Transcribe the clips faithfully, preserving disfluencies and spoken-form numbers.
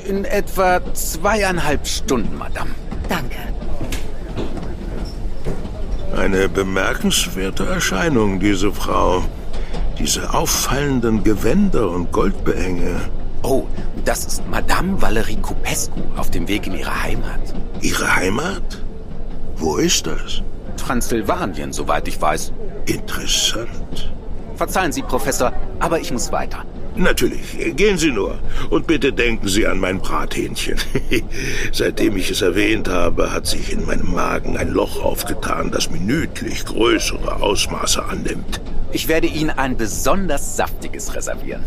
In etwa zweieinhalb Stunden, Madame. Danke. Eine bemerkenswerte Erscheinung, diese Frau. Diese auffallenden Gewänder und Goldbehänge. Oh, das ist Madame Valerie Cupescu auf dem Weg in ihre Heimat. Ihre Heimat? Wo ist das? Transsilvanien, soweit ich weiß. Interessant. Verzeihen Sie, Professor, aber ich muss weiter. Natürlich, gehen Sie nur. Und bitte denken Sie an mein Brathähnchen. Seitdem ich es erwähnt habe, hat sich in meinem Magen ein Loch aufgetan, das minütlich größere Ausmaße annimmt. Ich werde Ihnen ein besonders saftiges reservieren.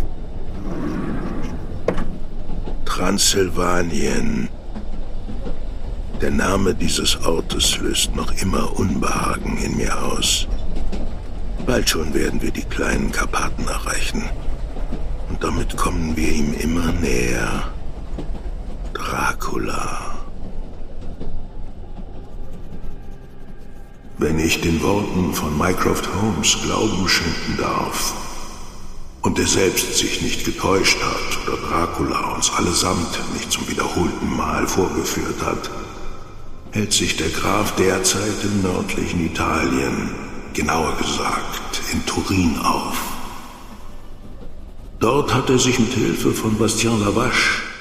Transsilvanien. Der Name dieses Ortes löst noch immer Unbehagen in mir aus. Bald schon werden wir die kleinen Karpaten erreichen. Und damit kommen wir ihm immer näher. Dracula. Wenn ich den Worten von Mycroft Holmes Glauben schenken darf und er selbst sich nicht getäuscht hat oder Dracula uns allesamt nicht zum wiederholten Mal vorgeführt hat, hält sich der Graf derzeit im nördlichen Italien, genauer gesagt in Turin auf. Dort hat er sich mit Hilfe von Bastien Lavache